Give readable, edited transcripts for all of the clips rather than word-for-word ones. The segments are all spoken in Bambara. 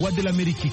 Voix de l'Amérique.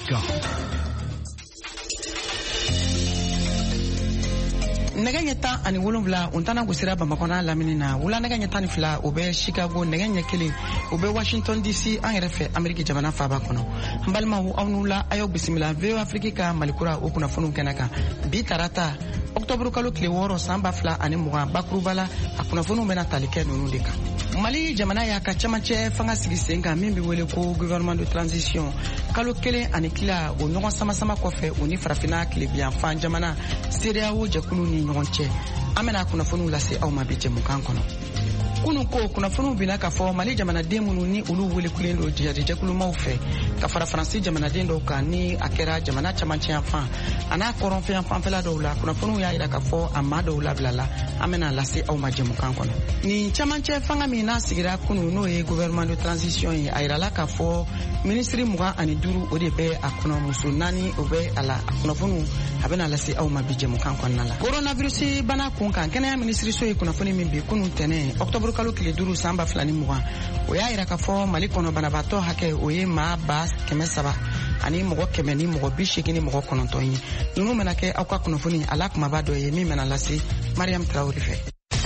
nɛgɛ ɲɛ 17 u tana gosira bamakɔna lamini na wula nɛgɛ ɲɛ 12 u bɛ Chicago nɛgɛ ɲɛ 1 u bɛ Washington DC an yɛrɛ fɛ Ameriki jamana faaba kɔnɔ an balimaw aw n'u la a y'aw bisimila VOA Afrique ka malikura o kunnafoniw kɛnɛ kan bi tarata octobre kalo tile 6 san 2020 bakuruba la a kunnafoniw bɛna tali kɛ ninnu de kan. Mali jamana y'a ka camancɛ fanga sigi sen kan min bɛ wele ko gouvernement de transition kalo 1 ani tila o ɲɔgɔn sama kɔfɛ o ni farafina tilebiyanfan jamana CEDEAO jɛkulu ni ɲɔgɔn cɛ an bɛna kunnafoniw lase aw ma bi jɛmukan kɔnɔ. Kunun ko kunnafoniw bina k'a fɔ Mali jamanaden minnu ni olu welekulen don jɛkulumaw fɛ ka fara Faransi jamanaden dɔw kan ni a kɛra jamana camancɛ yanfan a n'a kɔrɔnfɛ fanfɛla dɔw la kunnafoniw y'a jira k'a fɔ a maa dɔw labilala an bɛna lase aw ma jɛmukan kɔnɔ. Nin camancɛ fanga min n'a sigira kunun n'o ye gouvernement de transition ye a yirala k'a fɔ ministre 25 o de bɛ a kɔnɔ muso 4 o bɛ a la a kunnafoniw a bɛna lase aw ma bi jɛmukan kɔnɔna la. Coronavirus bana kun kan kɛnɛya ministre so ye kunnafoni min bi kunun tɛnɛ octobre kalo tile 5 san 2020 o y'a jira k'a fɔ Mali kɔnɔ banabaatɔ hakɛ o ye maa 300 ani mɔgɔ 100 ni mɔgɔ 80 ni mɔgɔ 9 ye. Ninnu mana kɛ aw ka kunnafoni ala kumaba dɔ ye min mana lase Mariam Traoré fɛ.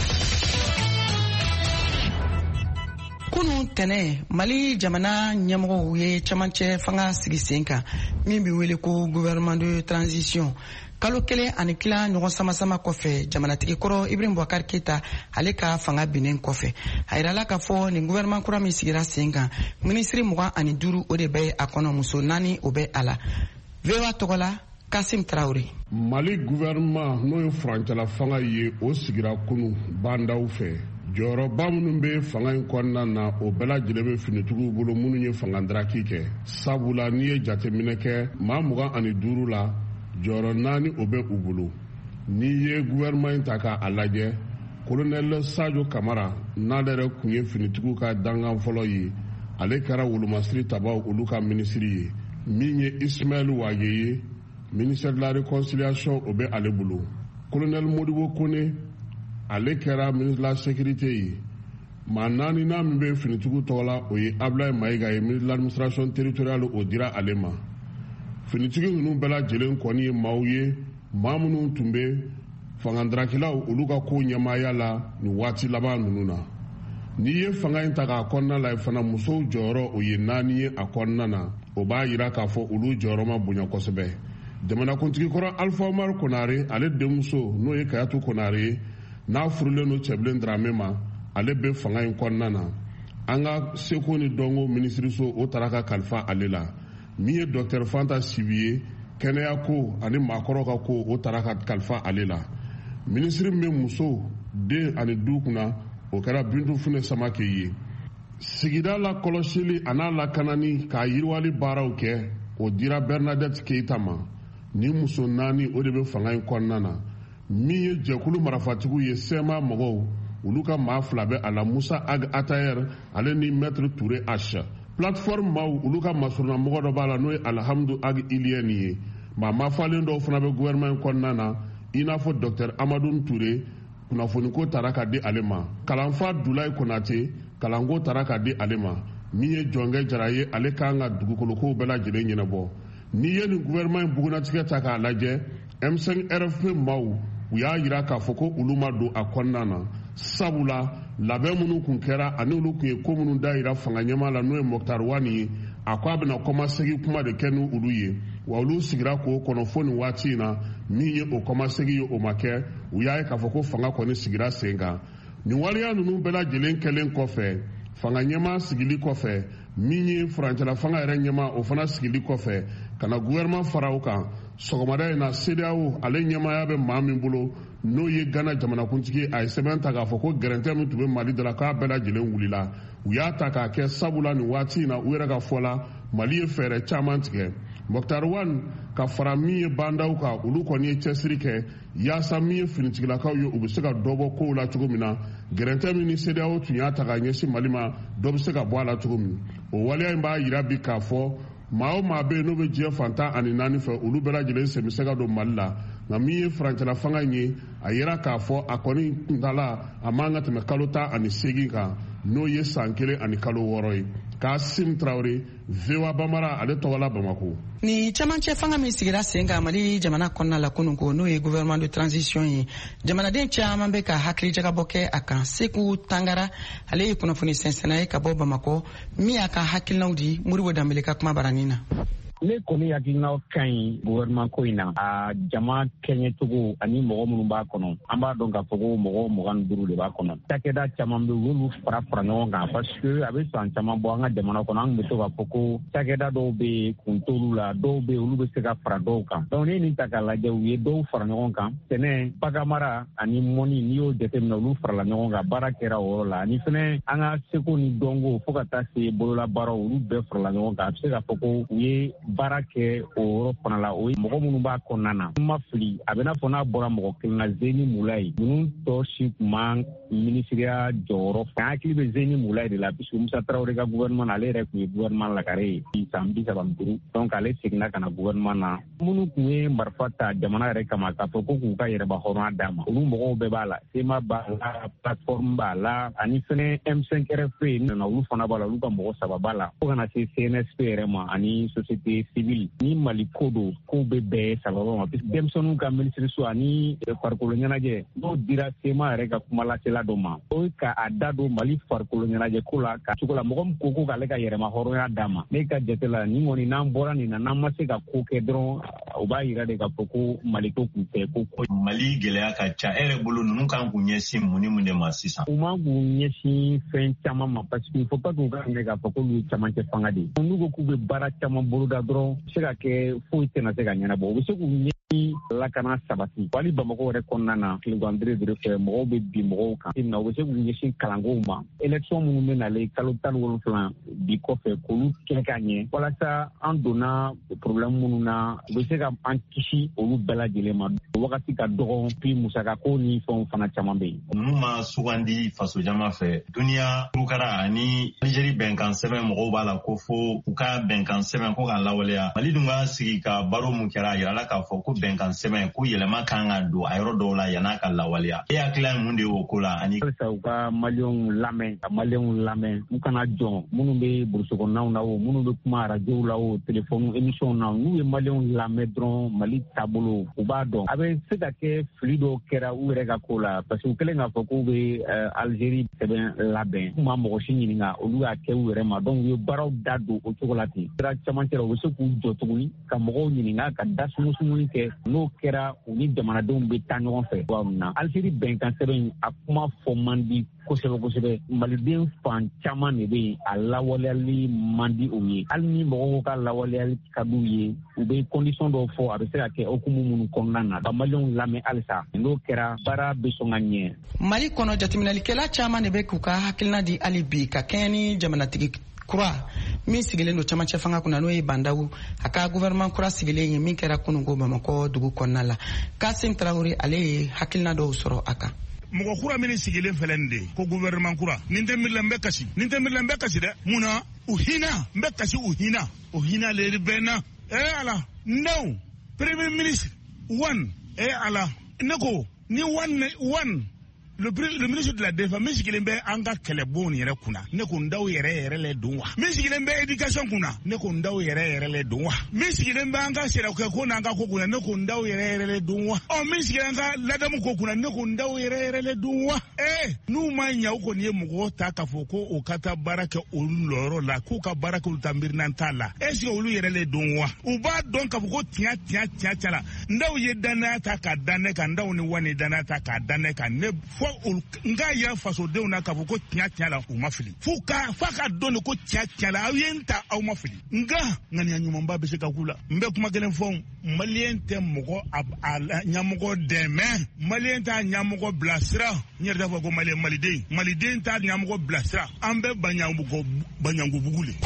Kunun tɛnɛ Mali jamana ɲɛmɔgɔw ye camancɛ fanga sigi sen kan min bɛ wele ko gouvernement de transition kalo 1 ani tila ɲɔgɔn sama kɔfɛ jamanatigi kɔrɔ Ibrahim Boubacar Keita ale ka fanga binnen kɔfɛ a yirala k'a fɔ nin gouvernement kura min sigira sen kan ministre 25 o de bɛ a kɔnɔ muso 4 o bɛ a la. VOA tɔgɔ la Kasim Traoré. Mali gouvernement n'o ye furancɛla fanga ye o sigira kunu bandaw fɛ jɔyɔrɔba minnu bɛ fanga in kɔnɔna na o bɛɛ lajɛlen bɛ finitigiw bolo minnu ye fanga ndaraki kɛ sabula n'i ye jateminɛ kɛ maa 25 la jɔyɔrɔ 4 o bɛ u bolo n'i ye gouvernement in ta k'a lajɛ colonel Sadio Kamara n'ale yɛrɛ kun ye finitigiw ka dangan fɔlɔ ye ale kɛra wolomasiri tabaw olu ka ministre ye min ye Ismaël Ouaye ye ministère de la réconciliation o bɛ ale bolo colonel Modibo Kone ale kɛra ministre de la sécurité ye maa 4 min bɛ finitigiw tɔgɔ la o ye Ablaye Maïga ye ministre de l'administration territoriale o dira ale ma. Finitigi ninnu bɛɛ lajɛlen kɔni ye maaw ye maa minnu tun bɛ fangandrakilaw olu ka ko ɲɛmaaya la nin waati laban ninnu na. N'i ye fanga in ta k'a kɔnɔna la fana musow jɔyɔrɔ o ye 4 ye a kɔnɔna na o b'a jira k'a fɔ olu jɔyɔrɔ ma bonya kosɛbɛ. Jamanakuntigi kɔrɔ Alpha Omar Konare ale denmuso n'o ye Kayatu Konare ye n'a furulen don Cɛbilen Dramé ma ale bɛ fanga in kɔnɔna na an ka seko ni dɔnko minisiriso o taara ka kalifa ale la. Min ye Dr Fanta Sibi ye kɛnɛya ko ani maakɔrɔ ka ko o taara ka kalifa ale la. Ministre min muso den ani du kunna o kɛra Bintu Fune Samake ye. Sigida la kɔlɔsili a n'a lakanani k'a yiriwali baaraw kɛ o dira Bernadette Keita ma ni muso 4 o de bɛ fanga in kɔnɔna na min ye jɛkulu marafatigiw ye sɛma mɔgɔw olu ka maa 2 bɛ a la Musa Ag Atayer ale ni Maître Touré H. Plateforme maaw olu ka masuruna mɔgɔ dɔ b'a la n'o ye Alhamdu Ag Iliyɛni ye maa mafalen dɔw fana bɛ gouvernement in kɔnɔna na i n'a fɔ Dr Amadou Touré kunnafoniko taara ka di ale ma kalanfa Dulaye Konate kalanko taara ka di ale ma min ye Jɔnkɛ Jara ye ale kan ka dugukolokow bɛɛ lajɛlen ɲɛnabɔ. N'i ye nin gouvernement in bugunatigɛ ta k'a lajɛ M5 RFP maaw u y'a jira k'a fɔ ko olu ma don a kɔnɔna na sabula labɛn minnu kun kɛra ani olu kun ye ko minnu da jira fanga ɲɛmaa la n'o ye Mokhtar Wani ye a ko a bɛna kɔmasegi kuma de kɛ ni olu ye wa olu sigira k'o kɔnɔ fo nin waati in na min ye o kɔmasegi ye o ma kɛ u y'a ye k'a fɔ ko fanga kɔni sigira sen kan. Nin waleya ninnu bɛɛ lajɛlen kɛlen kɔfɛ fanga ɲɛmaa sigili kɔfɛ min ye furancɛla fanga yɛrɛ ɲɛmaa o fana sigili kɔfɛ ka na gouvernement fara o kan sɔgɔmada in na CEDEAO ale ɲɛmaaya bɛ maa min bolo n'o ye Ghana jamanakuntigi a ye sɛbɛn ta k'a fɔ ko gɛrɛntɛ min tun bɛ Mali da la k'a bɛɛ lajɛlen wulila u y'a ta k'a kɛ sabula nin waati in na u yɛrɛ ka fɔ la Mali ye fɛɛrɛ caman tigɛ. Mokhtar Wani ka fara min ye bandaw kan olu kɔni ye cɛsiri kɛ yaasa min ye finitigilakaw ye u bɛ se ka dɔ bɔ kow la cogo min na gɛrɛntɛ min ni CEDEAO tun y'a ta k'a ɲɛsin Mali ma dɔ bɛ se ka bɔ a la cogo min o waleya in b'a jira bi k'a fɔ maa o maa bɛ yen n'o bɛ diɲɛ fantan ani 4 fɛ olu bɛɛ lajɛlen sen bɛ se ka don Mali la nka min ye furancɛla fanga in ye a yira k'a fɔ a kɔni kuntala a man ka tɛmɛ kalo 18 kan n'o ye san 1 ani kalo 6 ye Kassim Traoré, VOA Bambara ale tɔgɔla Bamako. Ni camancɛ fanga min sigira sen kan Mali jamana kɔnɔna la kunun ko n'o ye gouvernement de transition ye jamanaden caman bɛ ka hakili jagabɔ kɛ a kan. Seku Tangara ale ye kunnafoni sɛnsɛnna ye ka bɔ Bamako min y'a ka hakilinaw di Modibo Dembele ka kuma baranin na. Ne kɔni hakilinaw ka ɲi gouvernement ko in na a jama kɛɲɛcogo ani mɔgɔ minnu b'a kɔnɔ an b'a dɔn k'a fɔ ko mɔgɔ 25 de b'a kɔnɔ cakɛda caman bɛ olu fara ɲɔgɔn kan parce que a bɛ san caman bɔ an ka jamana kɔnɔ an bɛ to k'a fɔ ko cakɛda dɔw bɛ kun t'olu la dɔw bɛ olu bɛ se ka fara dɔw kan donc ne nin ta k'a lajɛ u ye dɔw fara ɲɔgɔn kan sɛnɛ baganmara ani mɔni n'i y'o jateminɛ olu farala ɲɔgɔn kan baara kɛra o yɔrɔ la ani fɛnɛ an ka seko ni dɔnko fo ka taa se bololabaaraw olu bɛɛ farala ɲɔgɔn kan a bɛ se k'a fɔ ko u ye baara kɛ o yɔrɔ fana la o ye mɔgɔ minnu b'a kɔnɔna na ma fili a bɛ n'a fɔ n'a bɔra mɔgɔ kelen na Zeni Mulayi ninnu tɔ si tun ma minisiriya jɔyɔrɔ fɛ an hakili bɛ Zeni Mulayi de la puisque Musa Traoré ka gouvernement na ale yɛrɛ tun ye gouvernement lakare ye san 35 donc ale seginna ka na gouvernement na minnu tun ye marifa ta jamana yɛrɛ kama k'a fɔ ko k'u ka yɛrɛba hɔrɔnya d'a ma olu mɔgɔw bɛɛ b'a la SEMA b'a la plateforme b'a la ani fɛnɛ M5 RFP nana olu fana b'a la olu ka mɔgɔ 3 b'a la fo kana se CNSP yɛrɛ ma ani société civile ni Mali ko don k'u bɛ bɛɛ sababa ma puisque denmisɛnninw ka minisiriso ani farikolo ɲɛnajɛ n'o dira SEMA yɛrɛ ka kumalasela dɔ ma o ye k'a da don Mali farikolo ɲɛnajɛ ko la ka cogo la mɔgɔ min ko k'ale ka yɛrɛma hɔrɔnya d'a ma ne ka jate la ni kɔni n'an bɔra nin na n'an ma se ka ko kɛ dɔrɔn o b'a yira de k'a fɔ ko Mali ko kun tɛ ko Mali gɛlɛya ka ca e yɛrɛ bolo ninnu kan k'u ɲɛsin mun ni mun de ma sisan u man k'u ɲɛsin fɛn caman ma parce que il faut pas k'u ka minɛ k'a fɔ k'olu ye camancɛ fanga de ye n'u ko k'u bɛ baara caman boloda dɔrɔn se ka kɛ foyi tɛna se ka ɲɛnabɔ u bɛ se k'u ɲɛsin lakana sabati wali Bamako yɛrɛ kɔnɔna na kilogandire de fɛ mɔgɔw bɛ bin mɔgɔw kan u bɛ se k'u ɲɛsin kalankow ma élection minnu bɛ nalen kalo 17 bi kɔfɛ k'olu kɛ ka ɲɛ walasa an donna problème minnu na u bɛ se ka an kisi olu bɛɛ lajɛlen ma wagati ka dɔgɔ puis musakako ni fɛnw fana caman bɛ yen ninnu ma sugandi faso jama fɛ duniya kurukara ani Algérie bɛnkan sɛbɛn mɔgɔw b'a la ko fo u ka bɛnkan sɛbɛn ko k'a lawaleya Mali dun ka sigi ka baro mun kɛra a yirala k'a fɔ ko bɛnkan sɛbɛn ko yɛlɛma kan ka don a yɔrɔ dɔw la yan'a ka lawaleya e hakili ye mun de y'o ko la ani halisa u ka maliyɛnw lamɛn ka maliyɛnw lamɛn u kana jɔn minnu bɛ burusi kɔnɔnaw na o minnu bɛ kuma radiyow la o téléphone émission na n'u ye maliyɛnw lamɛn dɔrɔn Mali taabolo u b'a dɔn a bɛ se ka kɛ fili dɔw kɛra u yɛrɛ ka ko la parce que u kɛlen k'a fɔ k'u bɛ Algérie sɛbɛn labɛn u ma mɔgɔ si ɲininka olu y'a kɛ u yɛrɛ ma donc u ye baaraw da don o cogo la ten sira camancɛ la u bɛ se k'u jɔ tuguni ka mɔgɔw ɲininka ka da sumusumuni kɛ n'o kɛra u ni jamanadenw bɛ taa ɲɔgɔn fɛ cogoya min na Algérie bɛnkan sɛbɛn a kuma fɔ man di kosɛbɛ kosɛbɛ maliden fan caman de bɛ yen a lawaleyali man di u ye hali ni mɔgɔw ka lawaleyali ka d'u ye u bɛ condition dɔw fɔ a bɛ se ka kɛ hukumu minnu kɔnɔna na ka maliyɛnw lamɛn halisa n'o kɛra baara bɛ sɔn ka ɲɛ. Mali kɔnɔ jateminɛlikɛla caman de bɛ k'u ka hakilina di hali bi ka kɛɲɛ ni jamanatigi kura min sigilen don camancɛ fanga kunna n'o ye Bandawu a ka gouvernement kura sigilen ye min kɛra kununko Bamako dugu kɔnɔna la Kassim Traoré ale ye hakilina dɔw sɔrɔ a kan. mɔgɔ kura min sigilen filɛ nin de ko gouvernement kura nin tɛ miirila n bɛ kasi dɛ munna u hinɛ n bɛ kasi u hinɛ le bɛɛ na ala no premier ministre one ala ne ko ni one le ministre de la défense min sigilen bɛ an ka kɛlɛbonw yɛrɛ kunna ne ko n daw yɛrɛ le don wa min sigilen bɛ éducation kunna ne ko n daw yɛrɛ le don wa min sigilen bɛ an ka sɛnɛkɛ ko n'an ka ko kunna ne ko n daw yɛrɛ le don wa min sigilen an ka ladamu ko kunna ne ko n daw yɛrɛ le don wa n'u ma ɲɛ u kɔni ye mɔgɔw ta k'a fɔ ko u ka taa baara kɛ olu yɔrɔ la k'u ka baara kɛ olu ta miirina t'a la est ce que olu yɛrɛ le don wa u b'a dɔn k'a fɔ ko tiɲɛ la n daw ye danaya ta k'a da ne kan n daw ni wani danaya ta k'a da ne kan ne nga ya fasodenw na k'a fɔ ko tiɲɛ la u ma fili fa ka dɔn ko tiɲɛ la aw ye n ta aw ma fili nga ŋaniya ɲumanba bɛ se ka k'u la n bɛ kuma kelen fɔ maliyɛn tɛ mɔgɔ a ɲɛmɔgɔ dɛmɛ maliyɛn t'a ɲɛmɔgɔ bilasira n yɛrɛ t'a fɔ ko maliden t'a ɲɛmɔgɔ bilasira an bɛ Banyangubugu le.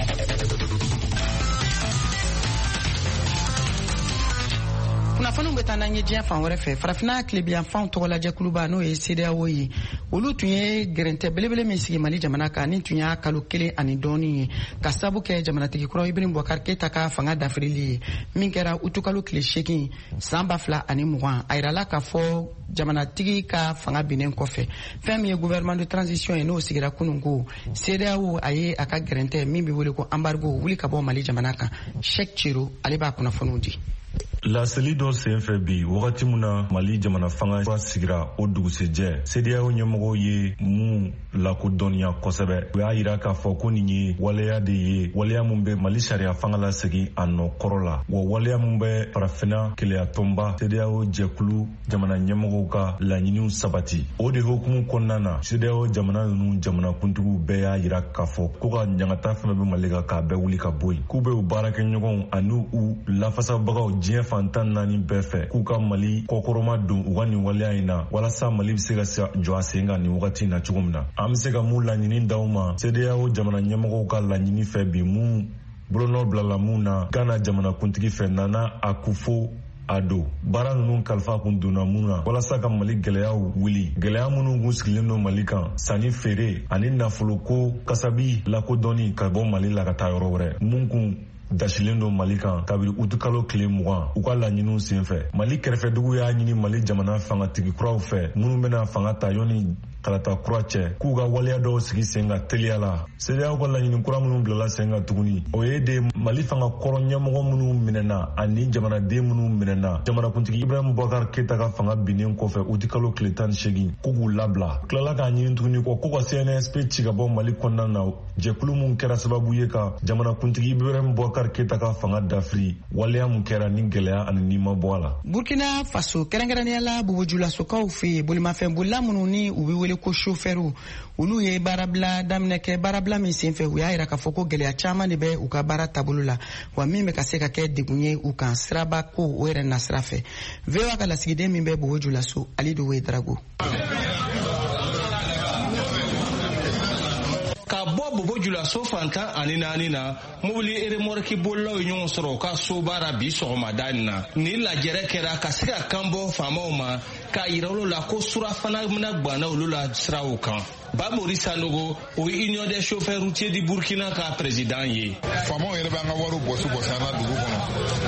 kunnafoniw bɛ taa n'an ye diɲɛ fan wɛrɛ fɛ. Farafina tilebiyanfanw tɔgɔlajɛkuluba n'o ye CEDEAO ye, olu tun ye gɛrɛntɛ belebele min sigi Mali jamana kan ni tun y'a kalo 1 ani dɔɔni ye ka sabu kɛ jamanatigi kɔrɔ Ibrahim Boubacar Keita ka fanga dafirili ye min kɛra utukalo tile 8 san 2020. A yirala k'a fɔ jamanatigi ka fanga binnen kɔfɛ fɛn min ye gouvernement de transition ye n'o sigira kunun ko CEDEAO a ye a ka gɛrɛntɛ min bɛ wele ko embargo wuli ka bɔ Mali jamana kan. Cheikh Chiro ale b'a kunnafoniw di. Laseli dɔ senfɛ bi wagati min na Mali jamana fanga sigira o dugusɛjɛ CEDEAO ɲɛmɔgɔw ye mun lakodɔnniya kosɛbɛ. U y'a yira k'a fɔ ko nin ye waleya de ye, waleya mun bɛ Mali sariya fanga la segin a nɔ kɔrɔ la, wa waleya mun bɛ farafina keleya tɔnba CEDEAO jɛkulu jamana ɲɛmɔgɔw ka laɲiniw sabati. O de hokumu kɔnɔna na CEDEAO jamana ninnu jamanakuntigiw bɛɛ y'a yira k'a fɔ ko ka ɲangata fɛn bɛ Mali kan k'a bɛɛ wuli ka bɔ yen, k'u bɛ u baarakɛɲɔgɔnw ani u lafasabagaw diɲɛ fantan naani bɛɛ fɛ k'u ka Mali kɔkɔrɔma don u ka nin waleya in na walasa Mali bɛ se ka jɔ a sen kan nin wagati in na cogo min na. An bɛ se ka mun laɲini d'aw ma CEDEAO jamana ɲɛmɔgɔw ka laɲini fɛ bi mun bolonɔ bilala mun na Ghana jamanakuntigi fɛ Nana Akufo Addo baara ninnu kalifa kun donna mun na walasa ka Mali gɛlɛyaw wuli, gɛlɛya minnu kun sigilen don Mali kan sanni feere ani nafoloko kasabi lakodɔnni ka bɔ Mali la ka taa yɔrɔ wɛrɛ mun kun dasilen don Mali kan kabiri utukalo tile 20 u ka laɲiniw senfɛ. Mali kɛrɛfɛdugu y'a ɲini Mali jamana fangatigi kuraw fɛ minnu bɛna fanga ta yɔni kalata kura cɛ k'u ka waleya dɔw sigi sen ka teliya la. CEDEAO ka laɲini kura minnu bilala sen kan tuguni o ye de Mali fanga kɔrɔ ɲɛmɔgɔ minnu minɛna ani jamanaden minnu minɛna jamanakuntigi Ibrahim Boubacar Keita ka fanga binnen kɔfɛ utukalo tile 18 k'u k'u labila. Tilala k'a ɲini tuguni ko ka CNSP ci ka bɔ Mali kɔnɔna na jɛkulu mun kɛra sababu ye ka jamanakuntigi Ibrahim Boubacar Keita ka fanga dafiri waleya mun kɛra ni gɛlɛya ani nima bɔ a la. Burkina Faso kɛrɛnkɛrɛnnenya la bobojulasokaw fɛ bolimafɛn bolila minnu ni u bɛ wele ko chauffeur olu ye baarabila daminɛ kɛ baarabila min senfɛ u y'a yira k'a fɔ ko gɛlɛya caman de bɛ u ka baara taabolo la wa min bɛ ka se ka kɛ degun ye u kan siraba ko o yɛrɛ na sira fɛ. VOA ka lasigiden min bɛ bobojulaso Ali Dowe Drago. Ka bɔ bobojulaso fantan ani naani na mobili eremorki bolilaw ye ɲɔgɔn sɔrɔ ka so baara bi sɔgɔmada in na ni lajɛrɛ kɛra ka se ka kan bɔ faamaw ma k'a yira olu la ko surafana mina gwanna olu la siraw kan. Bamori Sanogo o ye Union des chauffeurs routiers du Burkina ka président ye. Faamaw yɛrɛ b'an ka wariw bɔsi an ka dugu kɔnɔ.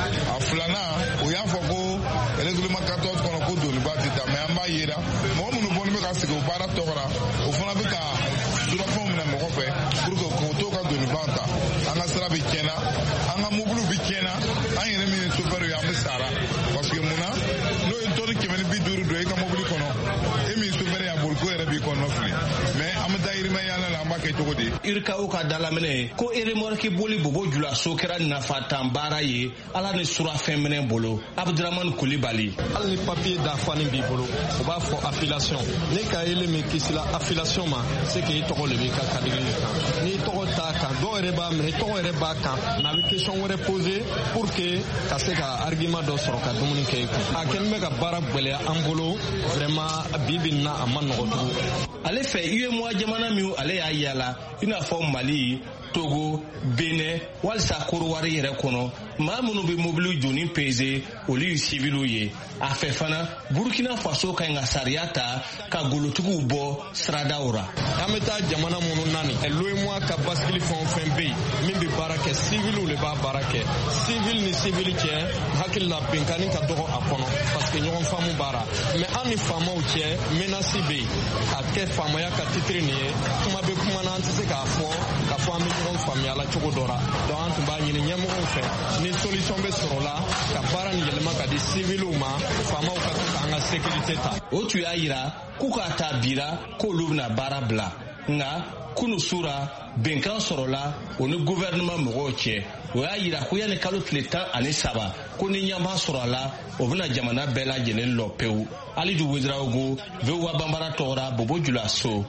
A filanan o y'a fɔ ko règlement 14 kɔnɔ ko doniba tɛ ta mais an b'a yira mɔgɔ minnu bɔnnen bɛ ka sigi o baara tɔgɔ la o fana bɛ ka surafɛnw minɛ mɔgɔ fɛ pour que k'o to ka doniba ta an ka sira bɛ tiɲɛna an ka mobiliw bɛ tiɲɛna an yɛrɛ min ye chauffeur ye an bɛ sara parce que mun na n'o ye tɔnni 150 don i ka mobili kɔnɔ e min chauffeur y'a boli ko yɛrɛ b'i kɔnɔ fili mais an bɛ taa yirimɛ yala la an b'a kɛ cogo di. Irikaw ka dalaminɛ ko eremorki boli bobojulaso kɛra nafatan baara ye ala ni surafɛn minɛ bolo Abdurahmane Kulibali. Hali ni papier dafalen b'i bolo o b'a fɔ affiliation ne ka yele min kisila affiliation ma c'est que i tɔgɔ le b'i ka kadiri kan n'i tɔgɔ t'a kan dɔw yɛrɛ b'a minɛ tɔgɔ yɛrɛ b'a kan n'a bɛ question wɛrɛ poser pour que ka se ka argument dɔ sɔrɔ ka dumuni kɛ i kun a kɛlen bɛ ka baara gwɛlɛya an bolo vraiment bibi na a ma nɔgɔ tugun. Ale fɛ UEMOA jamana min ale y'a yala i n'a fɔ Mali, Togo, Benin walisa Korowari yɛrɛ kɔnɔ maa minnu bɛ mobili joni peze olu ye civiliw ye. A fɛ fana Burkina Faso ka ɲi ka sariya ta ka golotigiw bɔ siradaw ra. An bɛ taa jamana minnu naani l'UEMOA ka bascule fɛn o fɛn bɛ yen min bɛ baara kɛ civiliw de b'a baara kɛ civil ni civil cɛ hakili la bɛnkanni ka dɔgɔ a kɔnɔ parce que ɲɔgɔn faamu baara mais an ni faamaw cɛ menace bɛ yen a kɛ faamaya ka titre nin ye kuma bɛ kuma na an tɛ se k'a fɔ an bɛ ɲɔgɔn faamuya la cogo dɔ la donc an tun b'a ɲini ɲɛmɔgɔw fɛ ni solution bɛ sɔrɔ la ka baara nin yɛlɛma ka di civiliw ma faamaw ka se k'an ka sécurité ta. O tun y'a yira k'u k'a ta bira k'olu bɛna baara bila nka kunu sura bɛnkan sɔrɔla o ni gouvernement mɔgɔw cɛ o y'a yira ko yanni kalo tile 17 ko ni ɲɛma sɔrɔ a la o bɛna jamana bɛɛ lajɛlen lɔ pewu. Ali Dowe Drago VOA Bambara tɔgɔra Bobojulaso.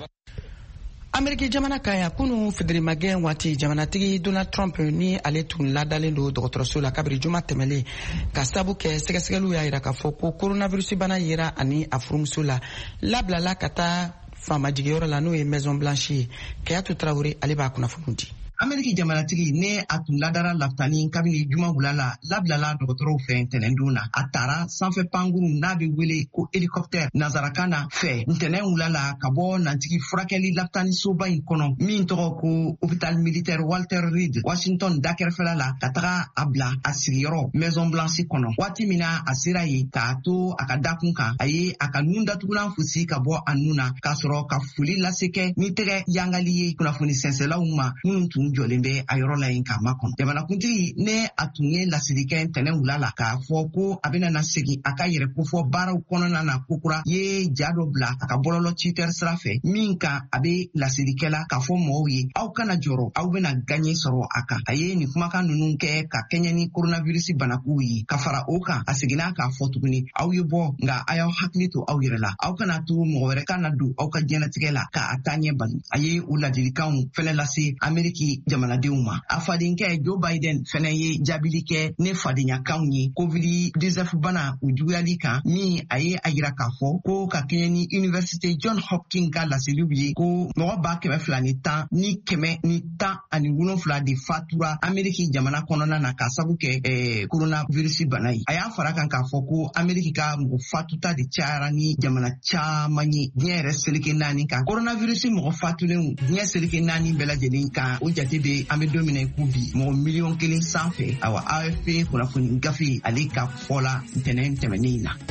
Ameriki jamana kaya kunu federimagɛ waati jamanatigi Donald Trump ni ale tun ladalen do dɔgɔtɔrɔso la kabiri juma tɛmɛlen ka sabu kɛ sɛgɛsɛgɛliw y'a yira k'a fɔ ko coronavirus bana yera ani a furumuso la labilala ka taa faamajigiyɔrɔ la n'o ye Maison Blanche ye. Kayatu Traoré ale b'a kunnafoni di. Ameriki jamanatigi ne a tun ladara laftani kabini juma wulala labilala dɔgɔtɔrɔw fɛ ntɛnɛn don na. A taara sanfɛ pankuru n'a bɛ wele ko hélicoptère nanzarakan na fɛ ntɛnɛn wulala ka bɔ nantigi furakɛli laftani soba in kɔnɔ min tɔgɔ ko hôpital militaire Walter Reed Washington dakɛrɛfɛla la ka taga a bila a sigiyɔrɔ Maison Blanche kɔnɔ. Waati min na a sera yen k'a to a ka dakun kan a ye a ka nun datugulan fosi ka bɔ a nun na k'a sɔrɔ ka foli lase kɛ ni tɛgɛ yangali ye kunnafoni sɛnsɛlaw ma minnu tun jɔlen bɛ a yɔrɔ la yen k'a makɔnɔ. Jamanakuntigi ne a tun ye lasiri kɛ ntɛnɛn wula la k'a fɔ ko a bɛna na segin a ka yɛrɛ kofɔ baaraw kɔnɔna na kokura ye ja dɔ bila a ka bɔlɔlɔ Twitter sira fɛ min kan a bɛ lasirikɛla k'a fɔ mɔgɔw ye aw kana jɔrɔ aw bɛna gaɲɛ sɔrɔ a kan. A ye nin kumakan ninnu kɛ ka kɛɲɛ ni coronavirus banakow ye. Ka fara o kan a seginna k'a fɔ tuguni aw ye bɔ nka a y'aw hakili to aw yɛrɛ la. Aw kana to mɔgɔ wɛrɛ kana don aw ka diɲɛnatigɛ la k'a taa ɲɛ bali. A ye o ladilikanw fɛnɛ lase Ameriki jamanadenw ma. A fadenkɛ Joe Biden fɛnɛ ye jaabili kɛ ne fadenyakanw ye COVID-19 bana o juguyali kan min a ye a yira k'a fɔ ko ka kɛɲɛ ni Université John Hopkins ka laseliw ye ko mɔgɔ 210 ni 117 de fatura Ameriki jamana kɔnɔna na ka sabu kɛ coronavirus bana ye. A y'a fara kan k'a fɔ ko Ameriki ka mɔgɔ fatuta de cayara ni jamana caman ye diɲɛ yɛrɛ seleke 4 kan. Coronavirus mɔgɔ fatulen diɲɛ seleke 4 bɛɛ lajɛlen kan o jate bɛ an bɛ don min na ko bi mɔgɔ 1,000,000 sanfɛ. Awa AFP kunnafoni gafe ale ka fɔ la ntɛnɛn tɛmɛnen na.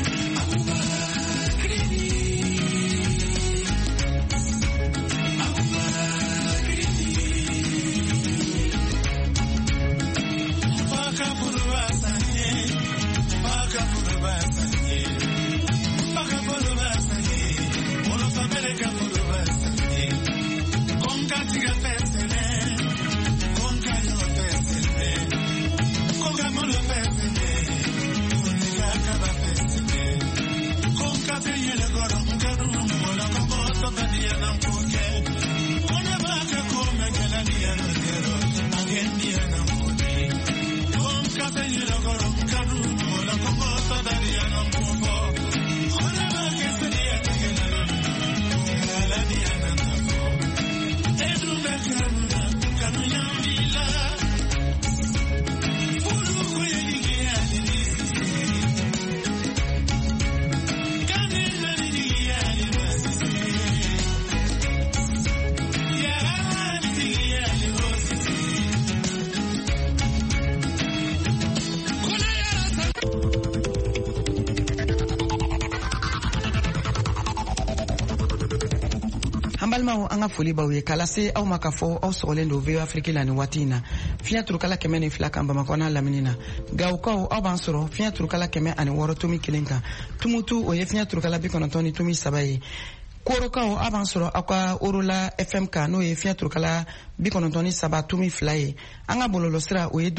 Balimaw an ka foli baw ye kala se aw ma ka fɔ aw sɔgɔlen don VOA Afrique la ni waati in na fiɲɛ turukala 102 kan Bamakɔ n'a lamini na Gawukaw aw b'an sɔrɔ fiɲɛ turukala 106 tomi 1 kan Tumutu o ye fiɲɛ turukala 93 ni tomi 3 ye Korokaw aw b'an sɔrɔ aw ka Orola FM kan n'o ye fiɲɛ turukala 93 tomi 2 ye an ka bɔlɔlɔsira o ye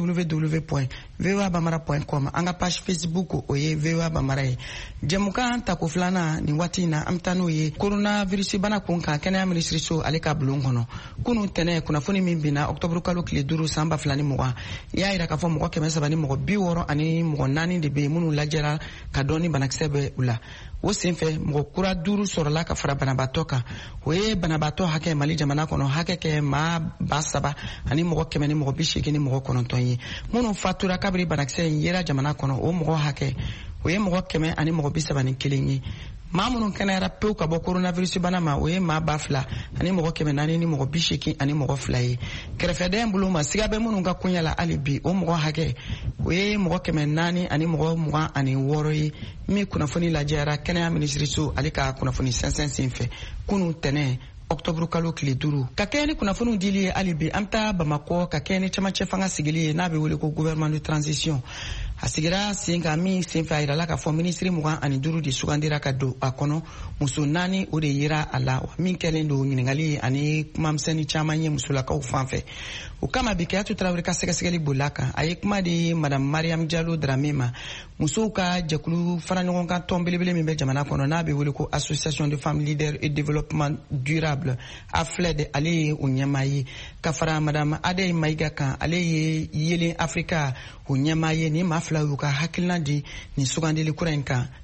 www.voabamara.com an ka page Facebook o ye VOA Bamara ye jɛmukan tako filanan nin waati in na an bɛ taa n'o ye coronavirus bana kun kan kɛnɛya minisiriso ale ka bulon kɔnɔ kunu tɛnɛ kunnafoni min binna octobre kalo tile 5 san 2020 i y'a yira k'a fɔ mɔgɔ 300 ni mɔgɔ 60 ani mɔgɔ 4 de bɛ yen minnu lajɛra ka dɔn ni banakisɛ bɛ u la o senfɛ mɔgɔ kura 5 sɔrɔla ka fara banabaatɔ kan o ye banabaatɔ hakɛ Mali jamana kɔnɔ hakɛ kɛ maa 7,000 ani mɔgɔ 100 ni mɔgɔ 80 ni mɔgɔ 9 ye minnu fatura kabiri banakisɛ in yera jamana kɔnɔ o mɔgɔ hakɛ o ye mɔgɔ 100 ani mɔgɔ 31 ye maa minnu kɛnɛyara pewu ka bɔ coronavirus bana ma o ye maa 2,000 ani mɔgɔ 400 ni mɔgɔ 80 ani mɔgɔ 2 ye kɛrɛfɛdɛn bolo ma siga bɛ minnu ka koɲɛ la hali bi o mɔgɔ hakɛ o ye mɔgɔ 400 ani mɔgɔ 26 ye min kunnafoni lajɛra kɛnɛya minisiriso ale ka kunnafoni sɛnsɛn senfɛ kunu tɛnɛ octobre kalo tile 5 ka kɛ ni kunnafoniw dili ye hali bi an bɛ taa Bamakɔ ka kɛ ni cɛmancɛ fanga sigili ye n'a bɛ wele ko gouvernement de transition a sigira sen kan min senfɛ a yirala k'a fɔ minisiri 25 de sugandira ka don a kɔnɔ muso 4 o de yera a la min kɛlen don ɲininkali ani kumamisɛnnin caman ye musolakaw fan fɛ o kama bi Keyatu Tarawele ka sɛgɛsɛgɛli bolila kan a ye kuma di madame Mariam Diallo Dramé ma musow ka jɛkulu fara ɲɔgɔn kan tɔn belebele min bɛ jamana kɔnɔ n'a bɛ wele ko association de femmes leaders et développement durable AFLED ale ye o ɲɛmaa ye ka fara madame Adey Maïga kan ale ye Yelen Africa o ɲɛmaa ye ni maa 2 y'u ka hakilina di ni sugandili kura in kan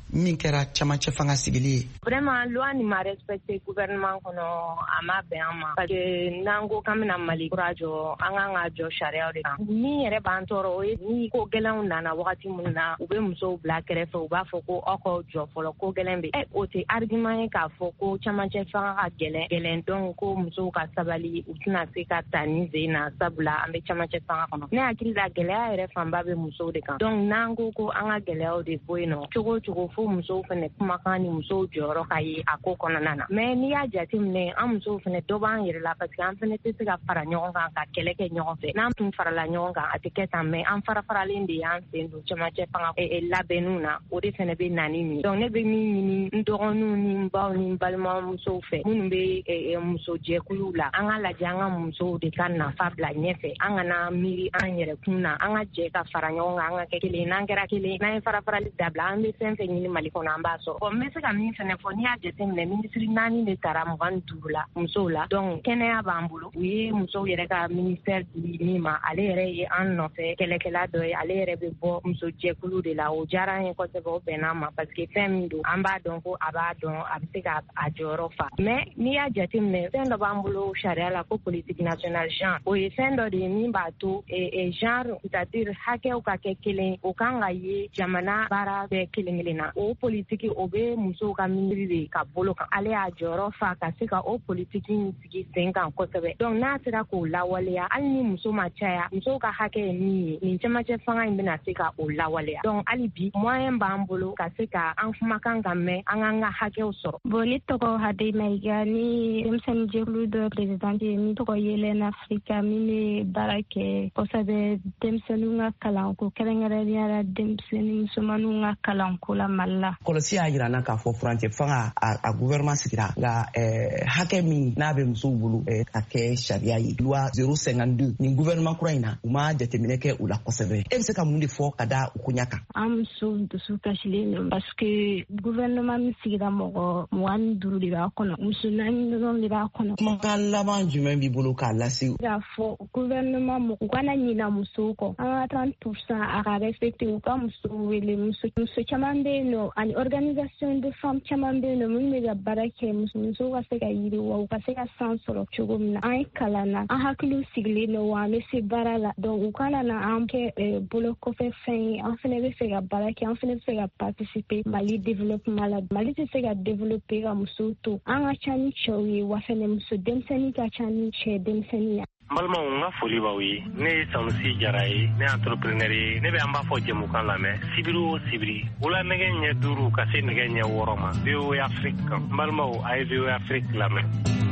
min kɛra camancɛ fanga sigili ye. Vraiment loi ni ma respecté gouvernement kɔnɔ a ma bɛn an ma parce que n'an ko k'an bɛna Mali kura jɔ an kan ka jɔ sariyaw de kan. Min yɛrɛ b'an tɔɔrɔ o ye ni ko gɛlɛnw nana wagati min na u bɛ musow bila kɛrɛfɛ u b'a fɔ ko aw ka jɔ fɔlɔ ko gɛlɛn bɛ o tɛ argument ye k'a fɔ ko camancɛ fanga ka gɛlɛn donc ko musow ka sabali u tɛna se ka ta ni sen na sabula an bɛ camancɛ fanga kɔnɔ. Ne hakili la gɛlɛya yɛrɛ fanba bɛ musow de kan donc n'an ko an ka gɛlɛyaw de bɔ yen nɔ cogo cogo fo musow fana kumakan ni musow jɔyɔrɔ ka ye a ko kɔnɔna na mais n'i y'a jateminɛ an musow fana dɔ b'an yɛrɛ la parce que an fana tɛ se ka fara ɲɔgɔn kan ka kɛlɛ kɛ ɲɔgɔn fɛ n'an tun farala ɲɔgɔn kan a tɛ kɛ tan mais an farafaralen de y'an sen don camancɛ fanga labɛnniw na o de fana bɛ na ni nin donc ne bɛ min ɲini n dɔgɔninw ni n baw ni n balimamusow fɛ minnu bɛ muso jɛkuluw la an ka lajɛ an ka musow de ka nafa bila ɲɛfɛ an kana miiri an yɛrɛ kun na an ka jɛ ka fara ɲɔgɔn kan an ka kɛ kelen n'an kɛra kelen n'an ye farafarali dabila an bɛ fɛn fɛn ɲini Mali kɔnɔ an b'a sɔrɔ bon n bɛ se ka min fana fɔ n'i y'a jateminɛ minisiri 4 de taara 25 la musow la donc kɛnɛya b'an bolo u ye musow yɛrɛ ka ministère di min ma ale yɛrɛ ye an nɔfɛ kɛlɛkɛla dɔ ye ale yɛrɛ bɛ bɔ muso jɛkulu de la o diyara an ye kosɛbɛ o bɛnna ma parce que fɛn min don an b'a dɔn ko a b'a dɔn a bɛ se ka a jɔyɔrɔ fa mais n'i y'a jateminɛ fɛn dɔ b'an bolo sariya la ko politique nationale genre o ye fɛn dɔ de ye min b'a to genre c'est-à-dire hakɛw ka kɛ kelen o kan ka ye jamana baara bɛɛ kelen kelen na o politiki o bɛ musow ka miiri de ka bolo kan ale y'a jɔyɔrɔ fa ka se ka o politiki in sigi sen kan kosɛbɛ donc n'a sera k'o lawaleya hali ni muso ma caya musow ka hakɛ ye min ye nin camancɛ fanga in bɛna se ka o lawaleya donc hali bi moyen b'an bolo ka se ka an kumakan ka mɛn an k'an ka hakɛw sɔrɔ. Bon ne tɔgɔ Hade Mayiga ni denmisɛnnin jɛkulu dɔ présidente ye min tɔgɔ Yelen Afrika min bɛ baara kɛ kosɛbɛ denmisɛnninw ka kalanko kɛrɛnkɛrɛnnenya la denmisɛnnin musomanninw ka kalanko la Mali la. Kɔlɔsi y'a jira n na k'a fɔ furancɛ fanga a gouvernement sigira nka hakɛ min n'a bɛ musow bolo ka kɛ sariya ye loi 052 nin gouvernement kura in na u ma jateminɛ kɛ u la kosɛbɛ e bɛ se ka mun de fɔ ka da u koɲa kan. An musow dusu kasilen don parce que gouvernement min sigira mɔgɔ 25 de b'a kɔnɔ muso 4 dɔrɔn de b'a kɔnɔ. Kumakan laban jumɛn b'i bolo k'a lase. K'a fɔ gouvernement mɔgɔ u kana ɲina musow kɔ an ka 30% a ka respecter u ka musow wele muso caman bɛ yen nɔ ani organisation de femmes caman bɛ yen nɔ minnu bɛ ka baara kɛ musow ka se ka yiriwa u ka se ka san sɔrɔ cogo min na an ye kalan na an hakiliw sigilen don wa an bɛ se baara la donc u kana na an kɛ bolo kɔfɛ fɛn ye an fana bɛ fɛ ka baara kɛ an fana bɛ fɛ ka participer Mali développement la Mali tɛ se ka développer ka musow to an ka ca ni cɛw ye wa fana muso denmisɛnnin ka ca ni cɛ denmisɛnnin ye. N balimaw n ka foli b'aw ye ne ye Sanusi Jara ye ne ye entrepreneur ye ne bɛ an b'a fɔ jɛmukan lamɛn sibiri o sibiri wula nɛgɛ ɲɛ 5 ka se nɛgɛ ɲɛ 6 ma VOA Afrique kan n balimaw a ye VOA Afrique lamɛn.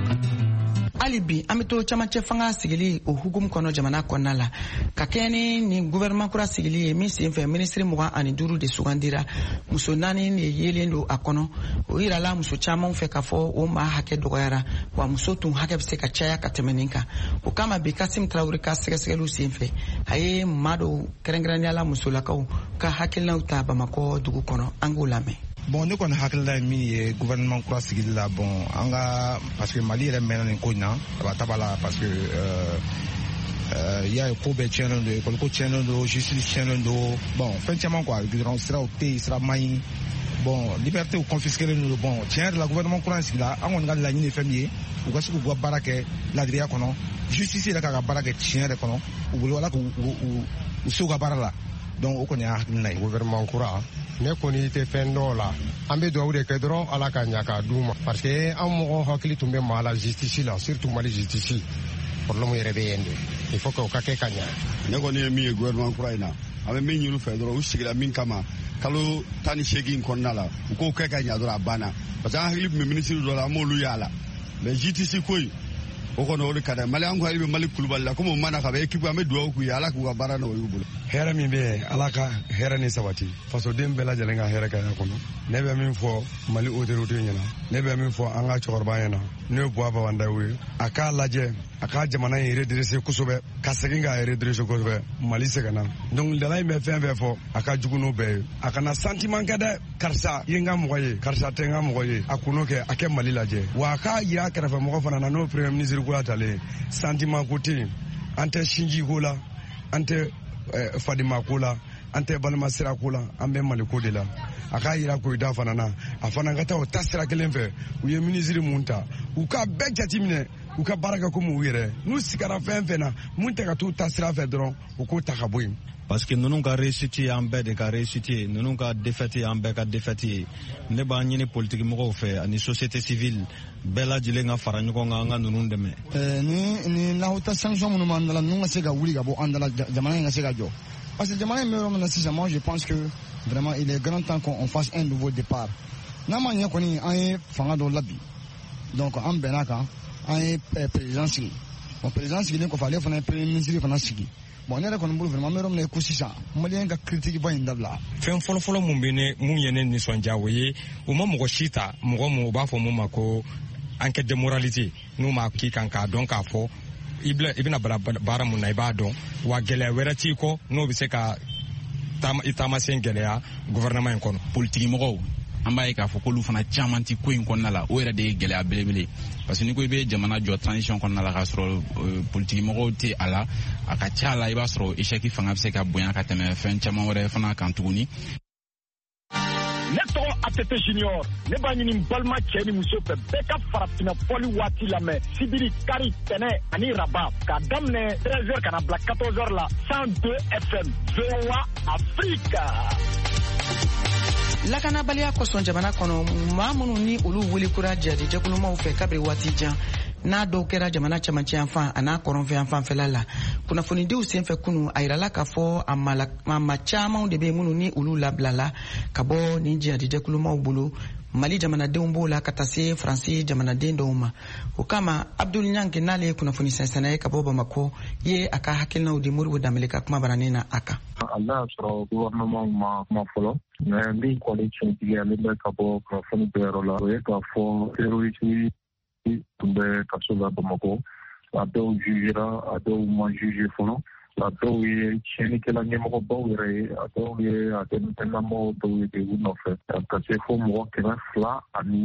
Hali bi an bɛ to camancɛ fanga sigili o hukumu kɔnɔ jamana kɔnɔna la ka kɛ ni gouvernement kura sigili ye min senfɛ ministre 25 de sugandira muso 4 de yelen don a kɔnɔ o yirala muso caman fɛ k'a fɔ o maa hakɛ dɔgɔyara wa muso tun hakɛ bɛ se ka caya ka tɛmɛ nin kan o kama bi Kasim Traoré ka sɛgɛsɛgɛliw senfɛ a ye maa dɔw kɛrɛnkɛrɛnneyala musolakaw ka hakilinaw ta Bamakɔ dugu kɔnɔ an k'o lamɛn. Bon ne kɔni hakilila ye min ye gouvernement kura sigili la bon an ka parce que Mali yɛrɛ mɛnna nin ko in na taba la parce que y'a ye ko bɛɛ tiɲɛnen don école ko tiɲɛnen don justice tiɲɛnen don bon fɛn caman quoi gudɔrɔn siraw tɛ yen sira man ɲi bon liberté confisqueren don bon tiɲɛ yɛrɛ la gouvernement kura in sigila an kɔni ka laɲini ye fɛn min ye u ka se k'u ka baara kɛ ladiriya kɔnɔ justice yɛrɛ k'a ka baara kɛ tiɲɛ yɛrɛ kɔnɔ u bolo ala k'u se u ka baara la donc o kɔni y'a hakilina ye. Gouvernement kura ne kɔni tɛ fɛn dɔw la an bɛ dugawu de kɛ dɔrɔn ala ka ɲa k'a d'u ma parce que an mɔgɔ hakili tun bɛ maa la justice la surtout Mali justice problème yɛrɛ bɛ yen de il faut que o ka kɛ ka ɲa. Ne kɔni ye min ye gouvernement kura in na an bɛ min ɲini u fɛ dɔrɔn u sigira min kama kalo 18 kɔnɔna la u k'o kɛ ka ɲa dɔrɔn a banna parce que an hakili tun bɛ ministre dɔ la an m'olu y'a la mais justice ko in o kɔni o de ka di Mali an ko hali bɛ Mali kulubali la komi o mana ka bɛ équipe an bɛ dugawu k'u ye ala k'u ka baara nɔgɔya u bolo. Hɛrɛ min bɛ yen ala ka hɛrɛ ni sabati fasoden bɛɛ lajɛlen ka hɛrɛ ka y'a kɔnɔ ne bɛ min fɔ Mali autorité ɲɛna ne bɛ min fɔ an ka cɛkɔrɔba ɲɛna n'o ye Buwa Babandaw ye a k'a lajɛ a ka jamana in redresser kosɛbɛ ka segin k'a redresser kosɛbɛ Mali sɛgɛnna donc dala in bɛ fɛn fɛn fɔ a ka jugu n'o bɛɛ ye a kana sentiment kɛ dɛ karisa ye n ka mɔgɔ ye karisa tɛ n ka mɔgɔ ye a kun'o kɛ a kɛ Mali lajɛ wa a k'a yira kɛrɛfɛ mɔgɔ fana na n'o premier ministre ko talen sentiment ko tɛ yen an tɛ sinji ko la an tɛ fadima ko la an tɛ balima sira ko la an bɛ maliko de la a k'a yira Koyita fana na a fana ka taa o ta sira kelen fɛ u ye ministre mun ta u ka bɛɛ jateminɛ u ka baara kɛ komi u yɛrɛ n'u sigara fɛn fɛn na mun tɛ ka t'u ta sira fɛ dɔrɔn u k'o ta ka bɔ yen. Parce que ninnu ka réussite ye an bɛɛ de ka réussite ye ninnu ka défaite ye an bɛɛ ka défaite ye ne b'a ɲini politique mɔgɔw fɛ ani société civile bɛɛ lajɛlen ka fara ɲɔgɔn kan an ka ninnu dɛmɛ. ni lahuta sanction minnu b'an dala ninnu ka se ka wuli ka bɔ an dala jamana in ka se ka jɔ parce que jamana in bɛ yɔrɔ min na sisan moi je pense que vraiment il est grand temps qu'on fasse un nouveau départ n'a ma ɲɛ kɔni an ye fanga dɔ labin donc an bɛnna kan an ye président sigi bon président sigilen kɔfɛ ale fana ye premier ministre fana sigi. Bon ne yɛrɛ kɔni bolo vraiment n bɛ yɔrɔ min na ko sisan maliyɛn ka critique ba in dabila. Fɛn fɔlɔfɔlɔ mun ye ne nisɔndiya o ye u ma mɔgɔ si ta mɔgɔ mun u b'a fɔ mun ma ko enquête de moralité n'u m'a k'i kan k'a dɔn k'a fɔ i bɛna baara mun na i b'a dɔn wa gɛlɛya wɛrɛ t'i kɔ n'o bɛ se ka i taamasen gɛlɛya gouvernement in kɔnɔ. Politique mɔgɔw an b'a ye k'a fɔ k'olu fana caman ti ko in kɔnɔna la o yɛrɛ de ye gɛlɛya belebele parce que ni ko i bɛ jamana jɔ transition kɔnɔna la k'a sɔrɔ politique mɔgɔw tɛ a la a ka ca la i b'a sɔrɔ échec fanga bɛ se ka bonya ka tɛmɛ fɛn caman wɛrɛ fana kan tuguni. Ne tɔgɔ ATT Junior ne b'a ɲini balima cɛ ni muso fɛ bɛɛ ka farafinna fɔli waati lamɛn sibiri kari tɛnɛ ani raba k'a daminɛ 13h ka na bila 14h la 102 FM VOA Africa. Lakanabaliya kosɔn jamana kɔnɔ maa minnu ni olu wuli kura jadi jɛkulumaw fɛ kabiri waati jan n'a dɔw kɛra jamana cɛmancɛ yan fan a n'a kɔrɔnfɛ yan fanfɛla la kunnafonidiw senfɛ kunu a yirala k'a fɔ a ma camanw de bɛ minnu ni olu labilala ka bɔ nin jadi jɛkulumaw bolo Mali jamanadenw b'o la ka taa se Faransi jamanaden dɔw ma o kama Abdul Nyange n'ale ye kunnafoni sɛnsɛnna ye ka bɔ Bamako ye a ka hakilinaw di Moribo Danbele ka kuma baranin na a kan. Allah sɔrɔ gouvernement ma kuma fɔlɔ mais min kɔni tiɲɛtigi ale bɛ ka bɔ kunnafoni bɛɛ yɔrɔ la o ye k'a fɔ terroriste tun bɛ kaso la Bamako a dɔw jugera a dɔw ma juge fɔlɔ a dɔw ye tiɲɛnikɛla ɲɛmɔgɔbaw yɛrɛ ye a dɔw ye a dɛmɛtɛnamɔgɔw dɔw ye u nɔfɛ ka se fo mɔgɔ 206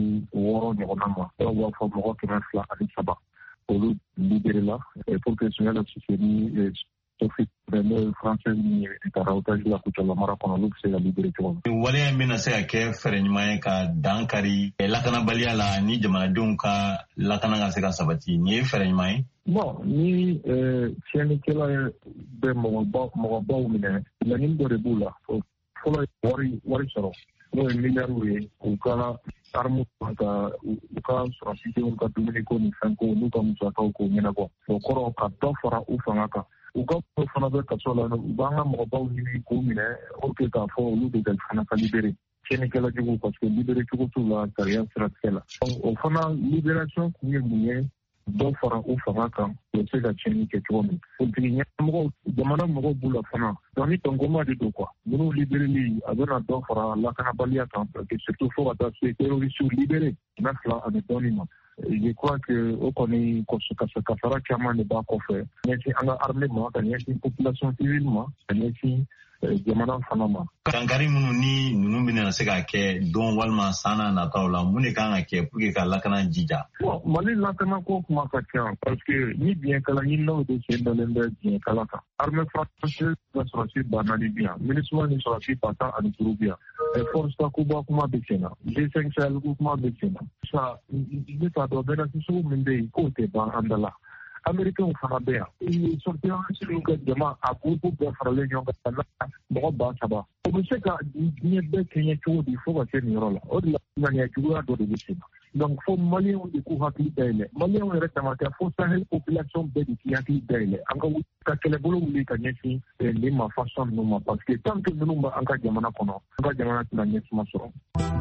ɲɔgɔnna ma dɔw b'a fɔ mɔgɔ 203 olu libéré la pour que Sunjata Siseni Sophie n'o français ni taara otage la Kucala mara kɔnɔ olu bɛ se ka libéré cogo min. Waleya in bɛna se ka kɛ fɛɛrɛ ɲuman ye ka dankari lakanabaliya la ni jamanadenw ka lakana ka se ka sabati nin ye fɛɛrɛ ɲuman ye. Bon ni tiɲɛnikɛla bɛ mɔgɔbaw minɛ laɲini dɔ de b'u la fɔlɔ wari sɔrɔ n'o ye miliyariw ye u ka armu ka u ka sɔrɔsidenw ka dumuniko ni fɛnko n'u ka musakaw k'o ɲɛnabɔ o kɔrɔ ka dɔ fara u fanga kan u ka fana bɛ kaso la u b'an ka mɔgɔbaw ɲini k'u minɛ o kɛ k'a fɔ olu de fana ka libéré tiɲɛnikɛla jugu parce que libéré cogo t'u la sariya siratigɛ la o fana libération kun ye mun ye dɔ fara u fanga kan u bɛ se ka tiɲɛni kɛ cogo min politiki ɲɛmɔgɔw jamana mɔgɔw b'u la fana donc ni tɔnkoma de don minnu libéreli a bɛna dɔ fara lakanabaliya kan surtout fo ka taa se terroristes libéré 2 ani dɔɔnin ma je crois que o kɔni kasara caman de b'a kɔfɛ ɲɛsin an ka armée ma ka ɲɛsin population civile ma ka ɲɛsin jamana fana ma. Dankari minnu ni ninnu bɛna se ka kɛ don walima san n'a nataw la mun de kan ka kɛ pour que ka lakana jija. Mali lakana ko kuma ka ca parce que ni biyɛnkala ɲininaw de sen dalen bɛ biyɛnkala kan. Armée française ka sɔrɔsi banna ni bi yan MINUSMA ni sɔrɔsi ba tan ani duuru bi yan force takuba kuma bɛ sen na G5 Sahel kuma bɛ sen na sa ne t'a dɔn bɛnasisogo min bɛ yen k'o tɛ ban an da la. Américains fana bɛ yan sortir ka jama a groupe bɛɛ faralen ɲɔgɔn kan mɔgɔ 3,000 o bɛ se ka diɲɛ bɛɛ kɛɲɛ cogo di fo ka se nin yɔrɔ la o de la ŋaniya juguya dɔ de bɛ sen na donc fo maliyɛnw de k'u hakili dayɛlɛ maliyɛnw yɛrɛ dama tɛ fo Sahel population bɛɛ de k'i hakili dayɛlɛ an ka kɛlɛbolo wuli ka ɲɛsin nin mafasɔn ninnu ma parce que tant que ninnu bɛ an ka jamana kɔnɔ an ka jamana tɛna ɲɛsuma sɔrɔ.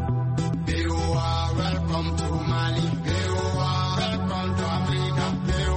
Welcome to Mali. Welcome to Africa.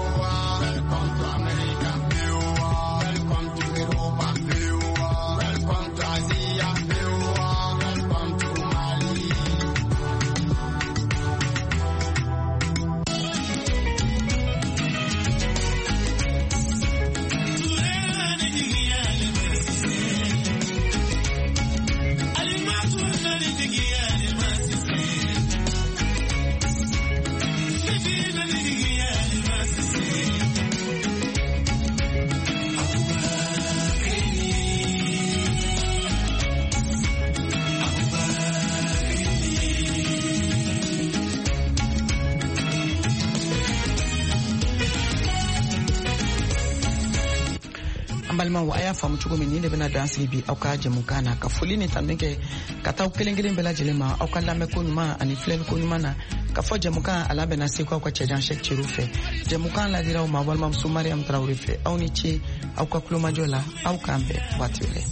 balima a y'a faamu cogo min ni de bɛna dan sigi bi aw ka jɛmukan na ka foli ni tanden kɛ ka taa kelen kelen bɛɛ lajɛlen ma aw ka lamɛn ko ɲuman ani filɛli ko ɲuman na ka fɔ jɛmukan a labɛnna segu aw ka cɛjan Cheick Thierno fɛ jɛmukan ladiraw ma balimamuso Mariam Traoré fɛ aw ni ce aw ka kulomajɔ la aw k'an bɛɛ waati wɛrɛ.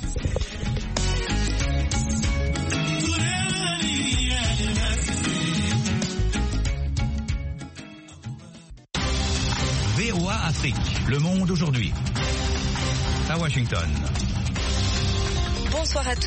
VOA Afrique, le monde aujourd'hui. À Washington. Bonsoir à tous.